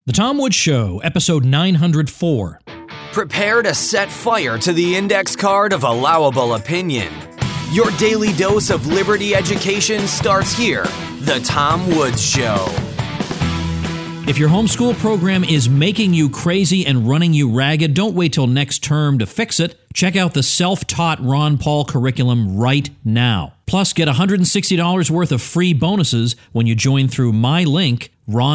The Tom Woods Show, episode 904. Prepare to set fire to the index card of allowable opinion. Your daily dose of liberty education starts here. The Tom Woods Show. If your homeschool program is making you crazy and running you ragged, don't wait till next term to fix it. Check out the self-taught Ron Paul curriculum right now. Plus, get $160 worth of free bonuses when you join through my link,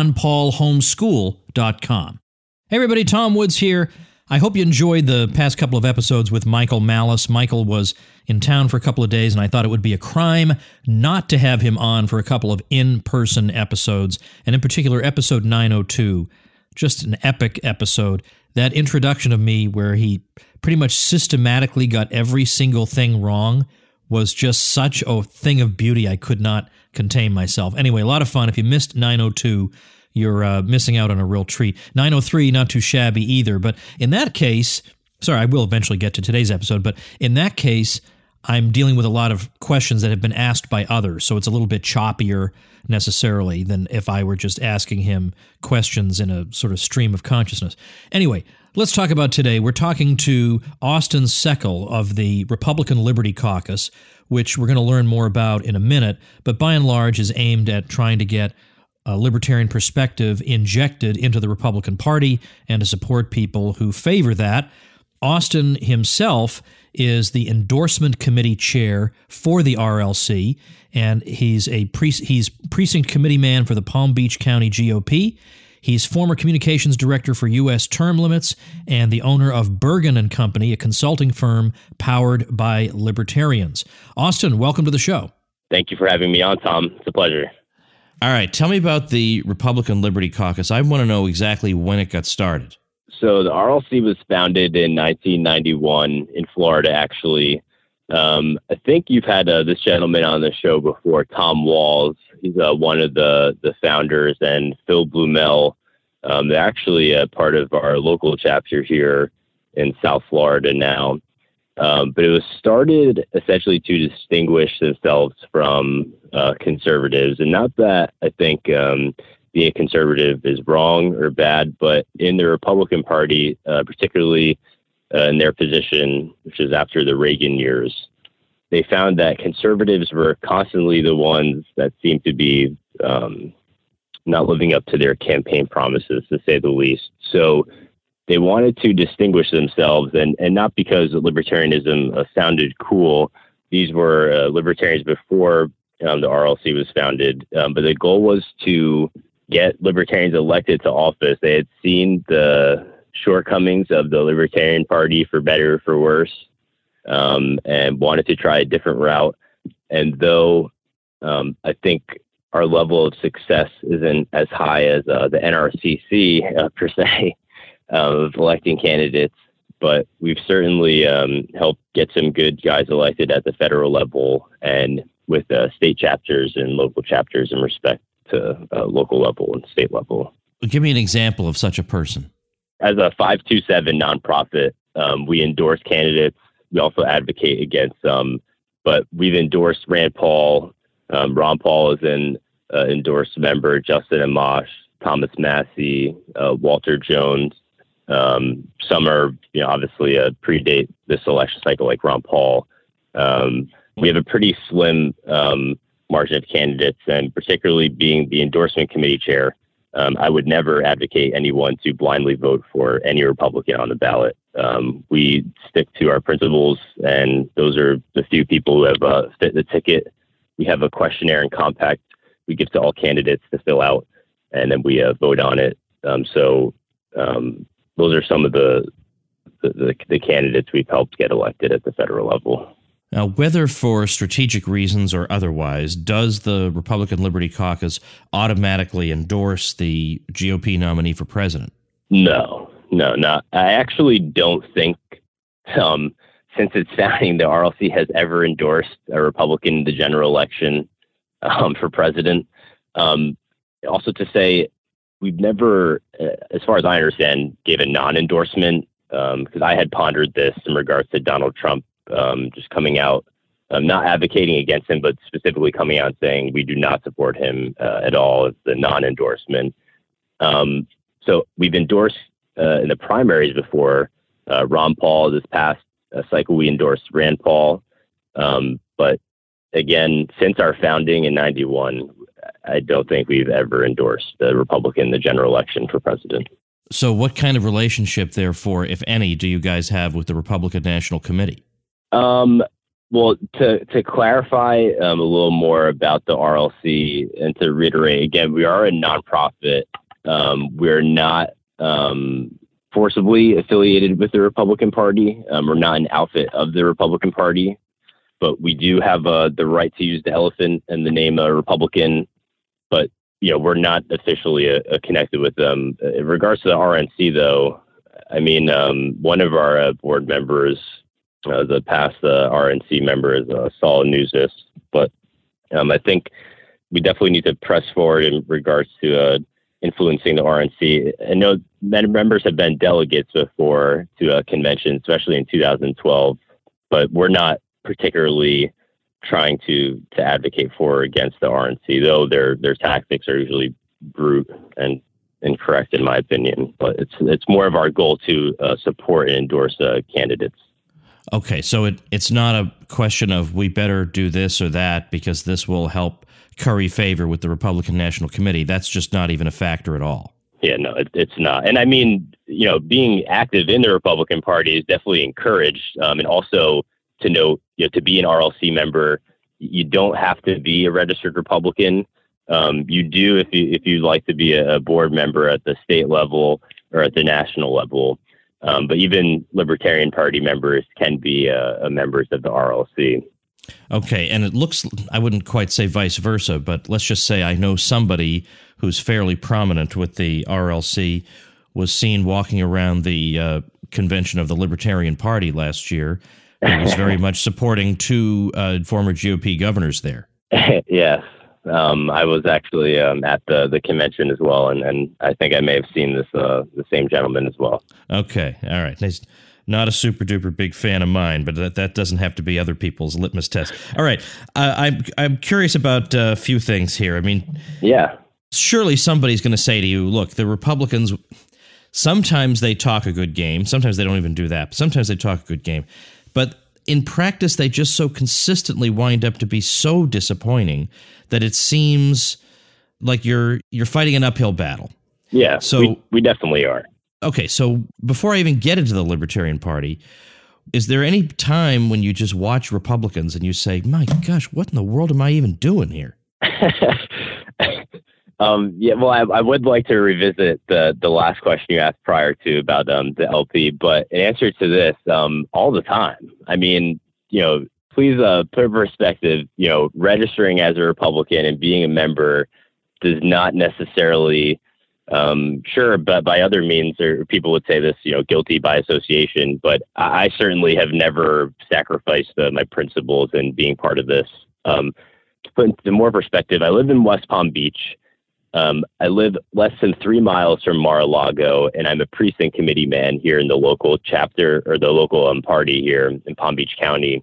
ronpaulhomeschool.com. Hey everybody, Tom Woods here. I hope you enjoyed the past couple of episodes with Michael Malice. Michael was in town for a couple of days, and I thought it would be a crime not to have him on for a couple of in-person episodes, and in particular, episode 902, just an epic episode. That introduction of me where he pretty much systematically got every single thing wrong was just such a thing of beauty I could not contain myself. Anyway, a lot of fun. If you missed 902, you're missing out on a real treat. 903, not too shabby either. But in that case, sorry, I will eventually get to today's episode, but in that case, I'm dealing with a lot of questions that have been asked by others, so it's a little bit choppier necessarily than if I were just asking him questions in a sort of stream of consciousness. Anyway, let's talk about today. We're talking to Austin Seckel of the Republican Liberty Caucus, which we're going to learn more about in a minute, but by and large is aimed at trying to get a libertarian perspective injected into the Republican Party and to support people who favor that. Austin himself is the endorsement committee chair for the RLC, and he's precinct committee man for the Palm Beach County GOP. He's former communications director for U.S. Term Limits and the owner of Bergen & Company, a consulting firm powered by libertarians. Austin, welcome to the show. Thank you for having me on, Tom. It's a pleasure. All right, tell me about the Republican Liberty Caucus. I want to know exactly when it got started. So the RLC was founded in 1991 in Florida, actually. I think you've had this gentleman on the show before, Tom Walls. He's one of the founders, and Phil Blumel. They're actually a part of our local chapter here in South Florida now. But it was started essentially to distinguish themselves from conservatives. And not that I think being a conservative is wrong or bad, but in the Republican Party, particularly in their position, which is after the Reagan years, they found that conservatives were constantly the ones that seemed to be not living up to their campaign promises, to say the least. So they wanted to distinguish themselves, and not because libertarianism sounded cool. These were libertarians before the RLC was founded, but the goal was to get libertarians elected to office. They had seen the shortcomings of the Libertarian Party, for better or for worse, and wanted to try a different route. And though I think our level of success isn't as high as the NRCC per se, of electing candidates, but we've certainly helped get some good guys elected at the federal level and with state chapters and local chapters in respect to local level and state level. Give me an example of such a person. As a 527 nonprofit, we endorse candidates. We also advocate against some, but we've endorsed Rand Paul. Ron Paul is an endorsed member, Justin Amash, Thomas Massey, Walter Jones. Some are, obviously predate this election cycle, like Ron Paul. We have a pretty slim margin of candidates, and particularly being the endorsement committee chair, I would never advocate anyone to blindly vote for any Republican on the ballot. We stick to our principles, and those are the few people who have fit the ticket. We have a questionnaire and compact we give to all candidates to fill out, and then we vote on it. Those are some of the candidates we've helped get elected at the federal level. Now, whether for strategic reasons or otherwise, does the Republican Liberty Caucus automatically endorse the GOP nominee for president? No. I actually don't think, since its founding, the RLC has ever endorsed a Republican in the general election for president. Also to say, we've never, as far as I understand, gave a non-endorsement, because I had pondered this in regards to Donald Trump just coming out, not advocating against him, but specifically coming out saying we do not support him at all as the non-endorsement. So we've endorsed in the primaries before Ron Paul. This past cycle, we endorsed Rand Paul. But again, since our founding in 91, I don't think we've ever endorsed the Republican in the general election for president. So what kind of relationship, therefore, if any, do you guys have with the Republican National Committee? Well, to clarify a little more about the RLC and to reiterate, again, we are a nonprofit. We're not forcibly affiliated with the Republican Party. We're not an outfit of the Republican Party, but we do have the right to use the elephant in the name of Republican. But, we're not officially connected with them. In regards to the RNC, though, I mean, one of our board members, the past RNC member, is Saul Newsness. But I think we definitely need to press forward in regards to influencing the RNC. I know many members have been delegates before to a convention, especially in 2012, but we're not particularly trying to advocate for or against the RNC, though their tactics are usually brute and incorrect in my opinion. But it's more of our goal to support and endorse candidates. Okay, so it's not a question of we better do this or that because this will help curry favor with the Republican National Committee. That's just not even a factor at all. Yeah, no, it's not. And I mean, being active in the Republican Party is definitely encouraged. And also to note, to be an RLC member, you don't have to be a registered Republican. You do if you'd like to be a board member at the state level or at the national level. But even Libertarian Party members can be members of the RLC. Okay, and it looks, I wouldn't quite say vice versa, but let's just say I know somebody who's fairly prominent with the RLC was seen walking around the convention of the Libertarian Party last year. He was very much supporting two former GOP governors there. Yes. I was actually at the convention as well, and I think I may have seen the same gentleman as well. Okay, all right. He's not a super duper big fan of mine, but that doesn't have to be other people's litmus test. All right, I'm curious about a few things here. I mean, yeah, surely somebody's going to say to you, "Look, the Republicans. Sometimes they talk a good game. Sometimes they don't even do that. But sometimes they talk a good game, but." In practice, they just so consistently wind up to be so disappointing that it seems like you're fighting an uphill battle. Yeah, so we definitely are. Okay, so before I even get into the Libertarian Party, is there any time when you just watch Republicans and you say, my gosh, what in the world am I even doing here? Yeah, well, I would like to revisit the last question you asked prior to about the LP, but in answer to this, all the time. I mean, please put in perspective, registering as a Republican and being a member does not necessarily, sure, but by other means, or people would say this, guilty by association, but I certainly have never sacrificed my principles in being part of this. To put into more perspective, I live in West Palm Beach. I live less than 3 miles from Mar-a-Lago, and I'm a precinct committee man here in the local chapter or the local party here in Palm Beach County.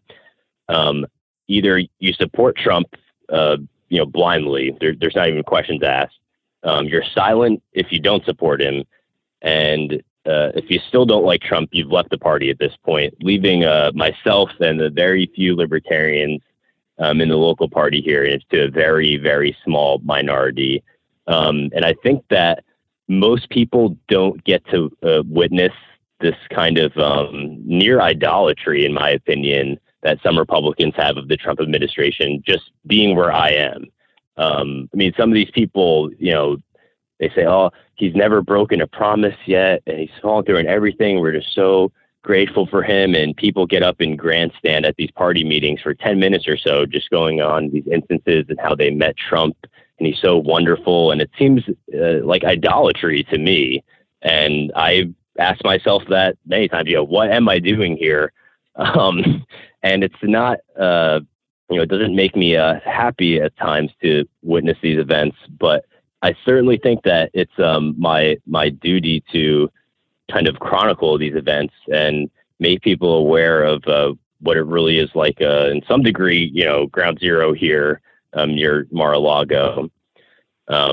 Either you support Trump, blindly. There's not even questions asked. You're silent if you don't support him, and if you still don't like Trump, you've left the party at this point, leaving myself and the very few libertarians in the local party here to a very, very small minority. And I think that most people don't get to witness this kind of near idolatry, in my opinion, that some Republicans have of the Trump administration, just being where I am. I mean, some of these people, they say, oh, he's never broken a promise yet, and he's following through on everything. We're just so grateful for him. And people get up and grandstand at these party meetings for 10 minutes or so, just going on these instances and how they met Trump. And he's so wonderful. And it seems like idolatry to me. And I asked myself that many times, what am I doing here? And it's not, it doesn't make me happy at times to witness these events. But I certainly think that it's my duty to kind of chronicle these events and make people aware of what it really is like in some degree, ground zero here near Mar-a-Lago.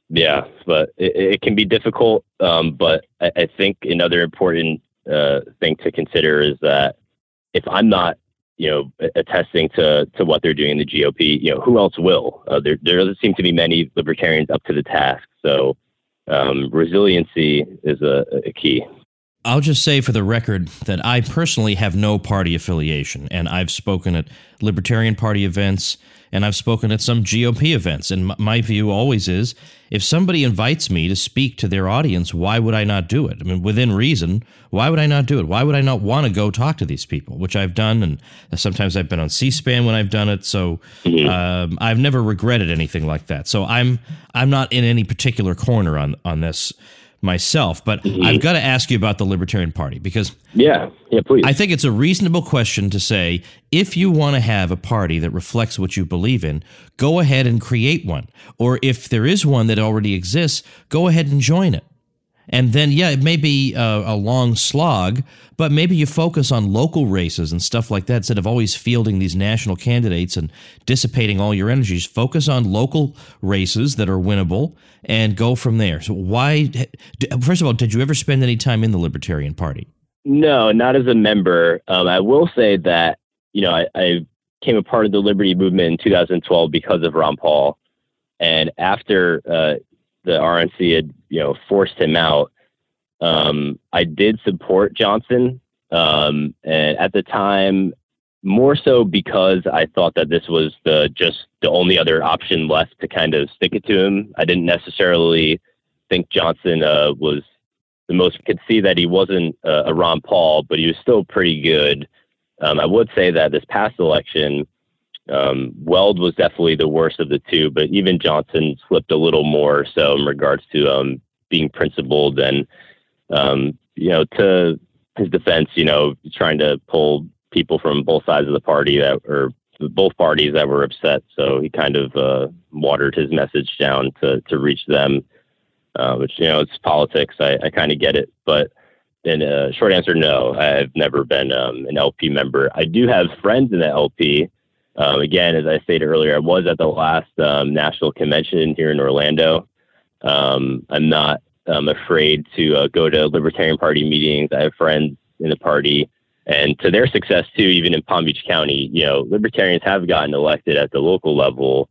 Yeah, but it can be difficult. But I think another important thing to consider is that if I'm not, attesting to what they're doing in the GOP, who else will? There doesn't seem to be many libertarians up to the task. So resiliency is a key. I'll just say for the record that I personally have no party affiliation, and I've spoken at Libertarian Party events, and I've spoken at some GOP events. And my view always is, if somebody invites me to speak to their audience, why would I not do it? I mean, within reason, why would I not do it? Why would I not want to go talk to these people, which I've done, and sometimes I've been on C-SPAN when I've done it. So I've never regretted anything like that. So I'm not in any particular corner on this myself, but I've got to ask you about the Libertarian Party, because yeah, please. I think it's a reasonable question to say, if you want to have a party that reflects what you believe in, go ahead and create one. Or if there is one that already exists, go ahead and join it. And then, yeah, it may be a long slog, but maybe you focus on local races and stuff like that instead of always fielding these national candidates and dissipating all your energies. Focus on local races that are winnable and go from there. So first of all, did you ever spend any time in the Libertarian Party? No, not as a member. I will say that, I became a part of the Liberty movement in 2012 because of Ron Paul. And after the RNC had, forced him out, I did support Johnson. And at the time, more so because I thought that this was just the only other option left to kind of stick it to him. I didn't necessarily think Johnson was the most. Could see that he wasn't a Ron Paul, but he was still pretty good. I would say that this past election, Weld was definitely the worst of the two, but even Johnson slipped a little more so in regards to being principled and, to his defense, trying to pull people from both sides of the party both parties that were upset. So he kind of watered his message down to reach them, which, it's politics. I kind of get it. But in a short answer, no, I've never been an LP member. I do have friends in the LP. Again, as I stated earlier, I was at the last national convention here in Orlando. I'm not afraid to go to Libertarian Party meetings. I have friends in the party, and to their success too, even in Palm Beach County, Libertarians have gotten elected at the local level.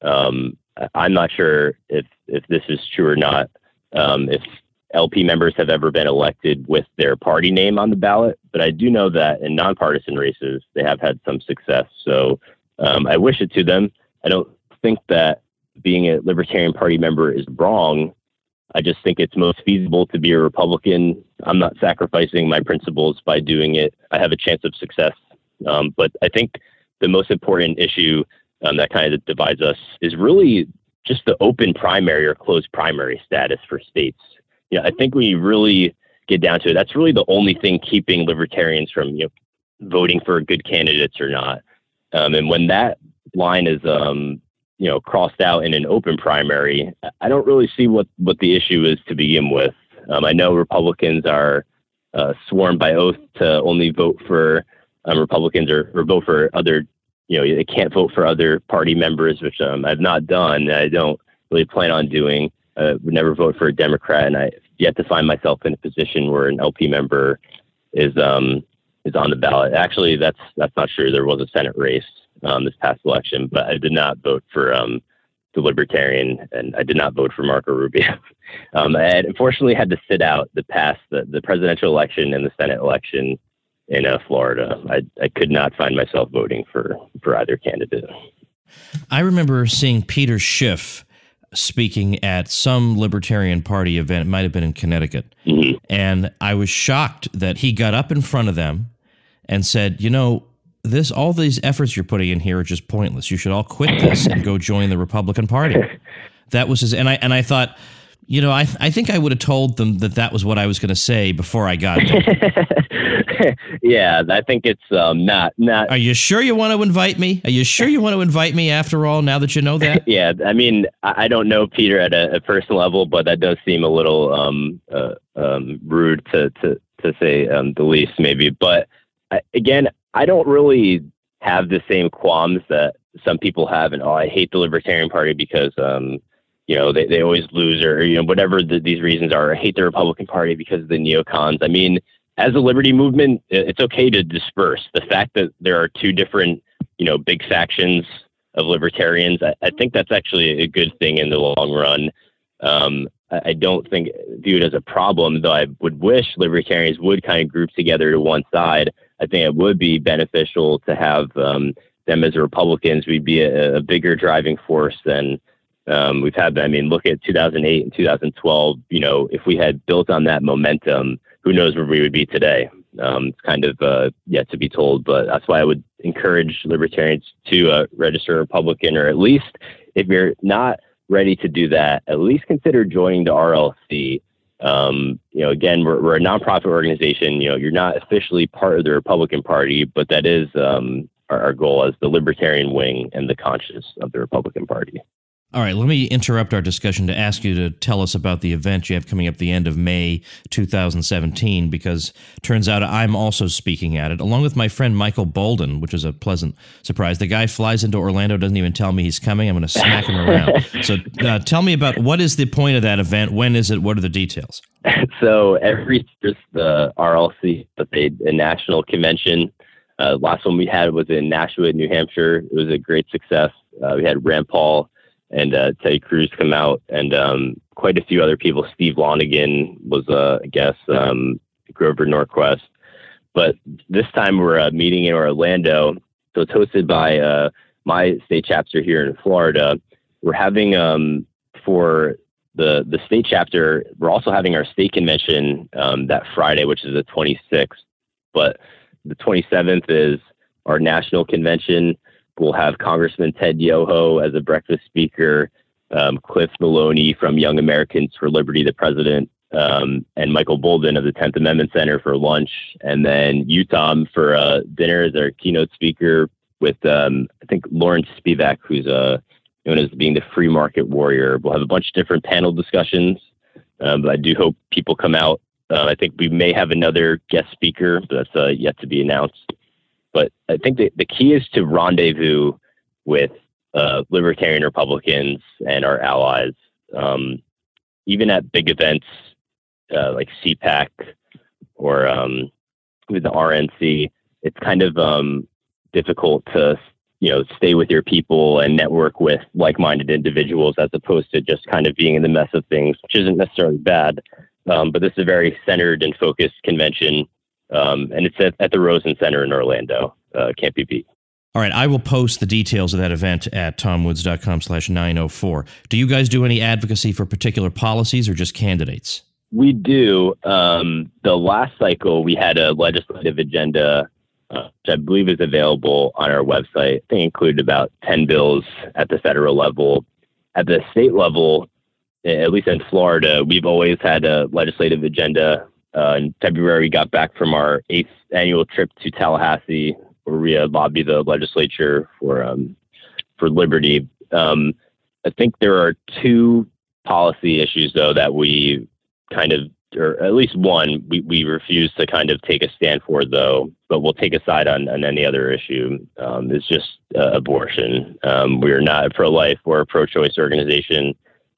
I'm not sure if this is true or not. If LP members have ever been elected with their party name on the ballot, but I do know that in nonpartisan races, they have had some success. So I wish it to them. I don't think that being a Libertarian Party member is wrong. I just think it's most feasible to be a Republican. I'm not sacrificing my principles by doing it. I have a chance of success. But I think the most important issue that kind of divides us is really just the open primary or closed primary status for states. I think when you really get down to it, that's really the only thing keeping libertarians from, voting for good candidates or not. And when that line is, crossed out in an open primary, I don't really see what the issue is to begin with. I know Republicans are sworn by oath to only vote for Republicans or vote for other, they can't vote for other party members, which I've not done. I don't really plan on doing. Would never vote for a Democrat, and I've yet to find myself in a position where an LP member is on the ballot. Actually, that's not true. There was a Senate race this past election, but I did not vote for the Libertarian, and I did not vote for Marco Rubio. I unfortunately had to sit out the presidential election and the Senate election in Florida. I could not find myself voting for either candidate. I remember seeing Peter Schiff speaking at some Libertarian Party event. It might have been in Connecticut. Mm-hmm. And I was shocked that he got up in front of them and said, all these efforts you're putting in here are just pointless. You should all quit this and go join the Republican Party. That was his, and I thought, I think I would have told them that was what I was going to say before I got there. Yeah, I think it's not. Are you sure you want to invite me? Are you sure you want to invite me after all, now that you know that? Yeah, I mean, I don't know Peter at a personal level, but that does seem a little rude to say the least, maybe. But again, I don't really have the same qualms that some people have, and I hate the Libertarian Party because they always lose or, whatever these reasons are, or hate the Republican Party because of the neocons. I mean, as a liberty movement, it's okay to disperse. The fact that there are two different, big factions of libertarians, I think that's actually a good thing in the long run. I don't view it as a problem, though I would wish libertarians would kind of group together to one side. I think it would be beneficial to have them as Republicans. We'd be a bigger driving force than we've had. I mean, look at 2008 and 2012. If we had built on that momentum, who knows where we would be today? It's kind of yet to be told, but that's why I would encourage libertarians to register Republican, or at least if you're not ready to do that, at least consider joining the RLC. Again, we're a nonprofit organization. You're not officially part of the Republican Party, but that is our goal as the libertarian wing and the conscience of the Republican Party. All right, let me interrupt our discussion to ask you to tell us about the event you have coming up the end of May 2017, because turns out I'm also speaking at it, along with my friend Michael Bolden, which is a pleasant surprise. The guy flies into Orlando, doesn't even tell me he's coming. I'm going to smack him around. So tell me about what is the point of that event? When is it? What are the details? So every year, the RLC, a national convention. Last one we had was in Nashua, New Hampshire. It was a great success. We had Rand Paul and Ted Cruz come out, and quite a few other people. Steve Lonegan was a guest, Grover Norquist. But this time we're meeting in Orlando. So it's hosted by my state chapter here in Florida. We're having, for the state chapter, we're also having our state convention that Friday, which is the 26th. But the 27th is our national convention. We'll have Congressman Ted Yoho as a breakfast speaker, Cliff Maloney from Young Americans for Liberty, the president, and Michael Bolden of the 10th Amendment Center for lunch. And then you, Tom, for dinner as our keynote speaker with, I think, Lawrence Spivak, who's known as being the free market warrior. We'll have a bunch of different panel discussions, but I do hope people come out. I think we may have another guest speaker, but that's yet to be announced. But I think the key is to rendezvous with libertarian Republicans and our allies, even at big events like CPAC or with the RNC. It's kind of difficult to stay with your people and network with like-minded individuals as opposed to just kind of being in the mess of things, which isn't necessarily bad. But this is a very centered and focused convention. And it's at the Rosen Center in Orlando. Can't be beat. All right, I will post the details of that event at tomwoods.com/904. Do you guys do any advocacy for particular policies or just candidates? We do. The last cycle, we had a legislative agenda, which I believe is available on our website. I think it included about 10 bills at the federal level. At the state level, at least in Florida, we've always had a legislative agenda. In February, we got back from our 8th annual trip to Tallahassee, where we lobbied the legislature for liberty. I think there are two policy issues, though, that we kind of, or at least one, we refuse to kind of take a stand for, though, but we'll take a side on any other issue. It's just abortion. We are not a pro-life or a pro-choice organization.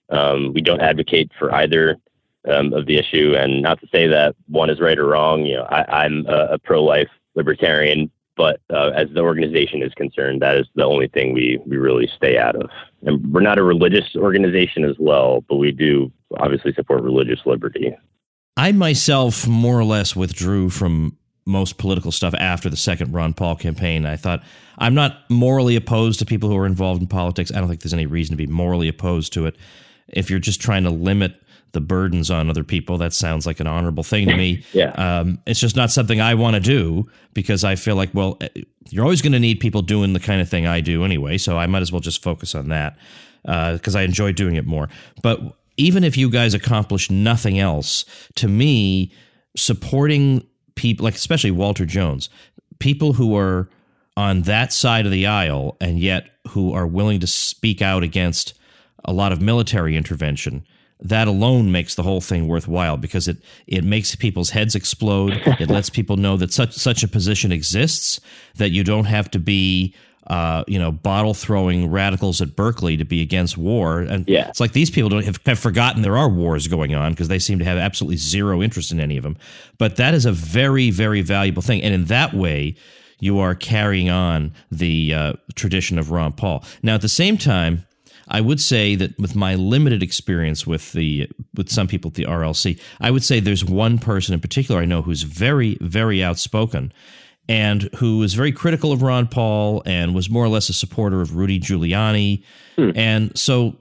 We don't advocate for either of the issue, and not to say that one is right or wrong. I'm a pro-life libertarian, but as the organization is concerned, that is the only thing we really stay out of. And we're not a religious organization as well, but we do obviously support religious liberty. I myself more or less withdrew from most political stuff after the second Ron Paul campaign. I thought, I'm not morally opposed to people who are involved in politics. I don't think there's any reason to be morally opposed to it. If you're just trying to limit the burdens on other people, that sounds like an honorable thing to me. Yeah. It's just not something I want to do, because I feel like, well, you're always going to need people doing the kind of thing I do anyway, so I might as well just focus on that because I enjoy doing it more. But even if you guys accomplish nothing else, to me, supporting people, like especially Walter Jones, people who are on that side of the aisle and yet who are willing to speak out against a lot of military intervention, that alone makes the whole thing worthwhile, because it makes people's heads explode. It lets people know that such a position exists, that you don't have to be bottle throwing radicals at Berkeley to be against war. And It's like these people have forgotten there are wars going on because they seem to have absolutely zero interest in any of them. But that is a very, very valuable thing. And in that way, you are carrying on the tradition of Ron Paul. Now, at the same time, I would say that with my limited experience with some people at the RLC, I would say there's one person in particular I know who's very, very outspoken and who was very critical of Ron Paul and was more or less a supporter of Rudy Giuliani. And so,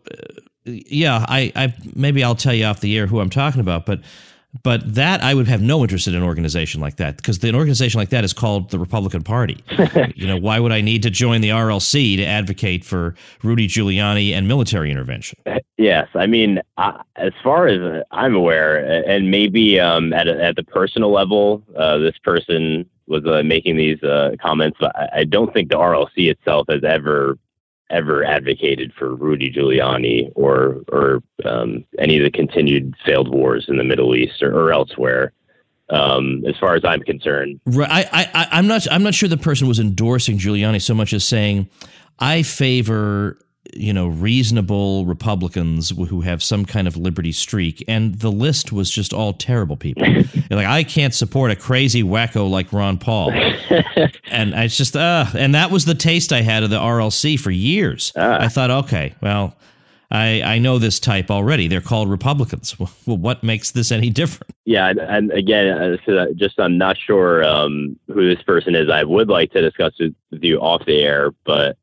I maybe I'll tell you off the air who I'm talking about, but that I would have no interest in an organization like that because an organization like that is called the Republican Party. Why would I need to join the RLC to advocate for Rudy Giuliani and military intervention? Yes. I mean, as far as I'm aware, and maybe at the personal level, this person was making these comments, but I don't think the RLC itself has ever advocated for Rudy Giuliani or any of the continued failed wars in the Middle East or elsewhere. As far as I'm concerned, right? I'm not sure the person was endorsing Giuliani so much as saying, I favor reasonable Republicans who have some kind of liberty streak, and the list was just all terrible people. Like, I can't support a crazy wacko like Ron Paul, and it's just and that was the taste I had of the RLC for years. I thought, okay, well, I know this type already. They're called Republicans. Well, what makes this any different? Yeah, and again, just I'm not sure who this person is. I would like to discuss with you off the air, but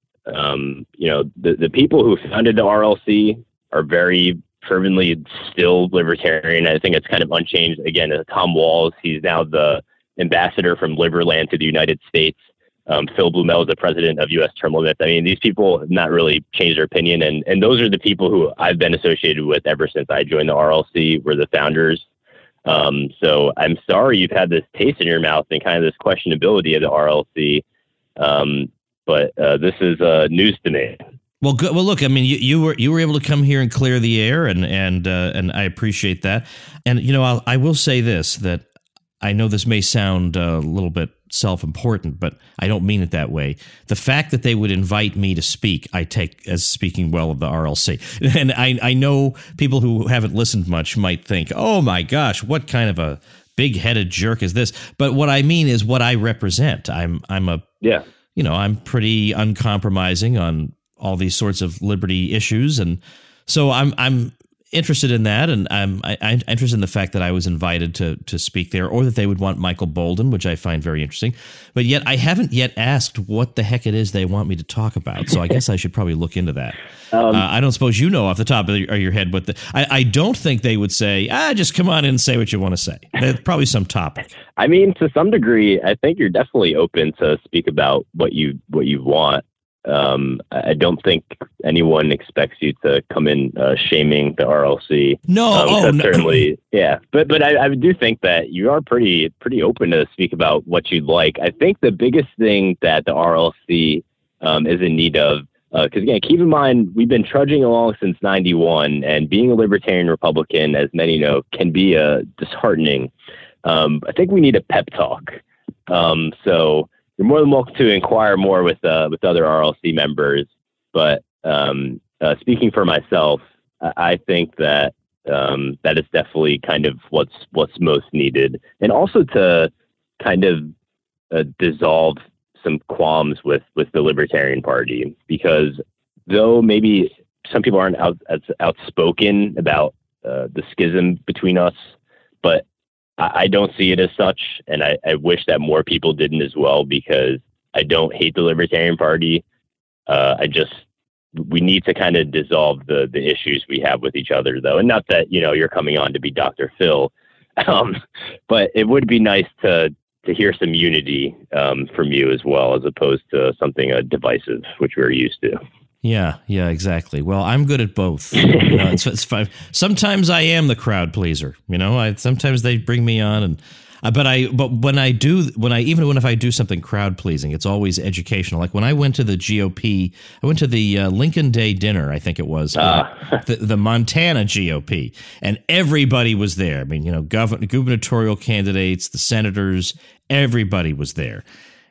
the people who founded the RLC are very fervently still libertarian. I think it's kind of unchanged. Again, Tom Walls, he's now the ambassador from Liberland to the United States. Phil Blumel is the president of U.S. Term Limits. I mean, these people have not really changed their opinion. And those are the people who I've been associated with ever since I joined the RLC. We're the founders. So I'm sorry you've had this taste in your mouth and kind of this questionability of the RLC. But this is news to me. Well, good. Well, look, I mean, you were able to come here and clear the air, and I appreciate that. And I will say this, that I know this may sound a little bit self-important, but I don't mean it that way. The fact that they would invite me to speak, I take as speaking well of the RLC. And I know people who haven't listened much might think, oh my gosh, what kind of a big-headed jerk is this? But what I mean is what I represent. I'm pretty uncompromising on all these sorts of liberty issues, and so I'm interested in that, and I'm interested in the fact that I was invited to speak there, or that they would want Michael Boldin, which I find very interesting. But yet I haven't yet asked what the heck it is they want me to talk about, so I guess I should probably look into that. I don't suppose you know off the top of your head, but I don't think they would say, just come on in and say what you want to say. There's probably some topic. I mean, to some degree, I think you're definitely open to speak about what you want. I don't think anyone expects you to come in shaming the RLC. No, certainly, yeah. But I do think that you are pretty open to speak about what you'd like. I think the biggest thing that the RLC is in need of, because again, keep in mind, we've been trudging along since '91, and being a libertarian Republican, as many know, can be disheartening. I think we need a pep talk. So you're more than welcome to inquire more with other RLC members. But speaking for myself, I think that that is definitely kind of what's most needed, and also to kind of dissolve some qualms with the Libertarian Party, because though maybe some people aren't as outspoken about the schism between us, but I don't see it as such, and I wish that more people didn't as well, because I don't hate the Libertarian Party. We need to kind of dissolve the issues we have with each other, though. And not that, you're coming on to be Dr. Phil, but it would be nice to hear some unity from you as well, as opposed to something divisive, which we're used to. Yeah, exactly. Well, I'm good at both. It's fine. Sometimes I am the crowd pleaser. Sometimes they bring me on, and but when I do something crowd pleasing, it's always educational. Like when I went to the GOP, I went to the Lincoln Day dinner, I think it was, the Montana GOP, and everybody was there. I mean, gubernatorial candidates, the senators, everybody was there.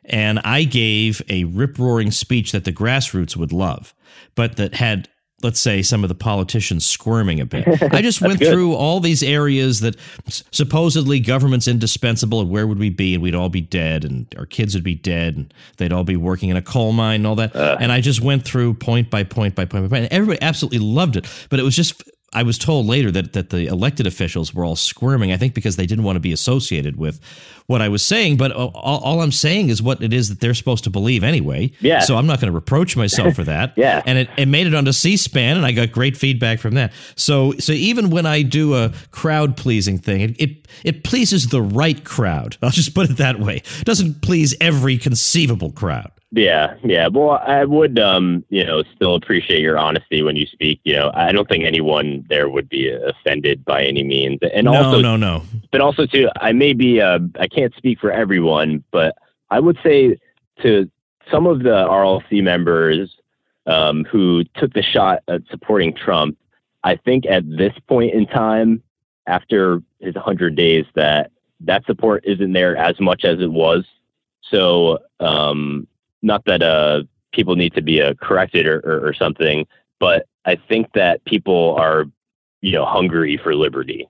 and I gave a rip-roaring speech that the grassroots would love, but that had, let's say, some of the politicians squirming a bit. I just went through all these areas that supposedly government's indispensable, and where would we be? And we'd all be dead, and our kids would be dead, and they'd all be working in a coal mine and all that. And I just went through point by point by point by point. And everybody absolutely loved it. But it was just, I was told later that the elected officials were all squirming, I think because they didn't want to be associated with what I was saying. But all I'm saying is what it is that they're supposed to believe anyway. Yeah. So I'm not going to reproach myself for that. Yeah. And it made it onto C-SPAN, and I got great feedback from that. So even when I do a crowd-pleasing thing, it pleases the right crowd. I'll just put it that way. It doesn't please every conceivable crowd. Yeah. Well, I would, still appreciate your honesty when you speak. I don't think anyone there would be offended by any means. And no. But also, too, I may be, I can't speak for everyone, but I would say to some of the RLC members who took the shot at supporting Trump, I think at this point in time, after his 100 days, that support isn't there as much as it was. So, not that people need to be corrected or something, but I think that people are, hungry for liberty.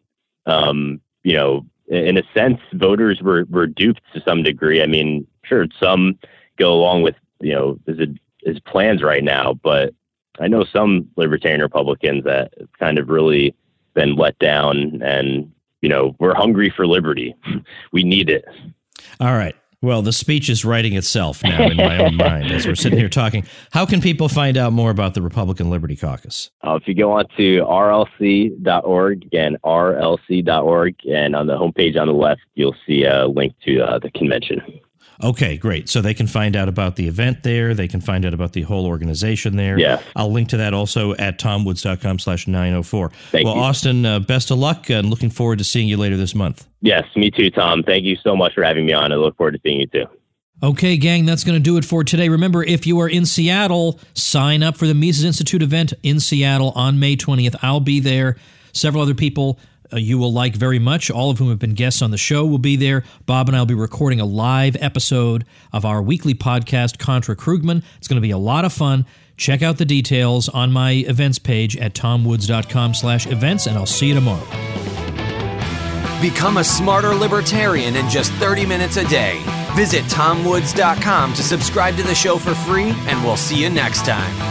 In a sense, voters were duped to some degree. I mean, sure, some go along with, his plans right now, but I know some libertarian Republicans that have kind of really been let down, and, we're hungry for liberty. We need it. All right. Well, the speech is writing itself now in my own mind as we're sitting here talking. How can people find out more about the Republican Liberty Caucus? If you go on to rlc.org, again, rlc.org, and on the homepage on the left, you'll see a link to the convention. Okay, great. So they can find out about the event there. They can find out about the whole organization there. Yeah. I'll link to that also at tomwoods.com/904. Thank you. Austin, best of luck, and looking forward to seeing you later this month. Yes, me too, Tom. Thank you so much for having me on. I look forward to seeing you too. Okay, gang, that's going to do it for today. Remember, if you are in Seattle, sign up for the Mises Institute event in Seattle on May 20th. I'll be there. Several other people you will like very much, all of whom have been guests on the show, will be there. Bob and I will be recording a live episode of our weekly podcast, Contra Krugman. It's going to be a lot of fun. Check out the details on my events page at tomwoods.com/events, and I'll see you tomorrow. Become a smarter libertarian in just 30 minutes a day. Visit tomwoods.com to subscribe to the show for free, and we'll see you next time.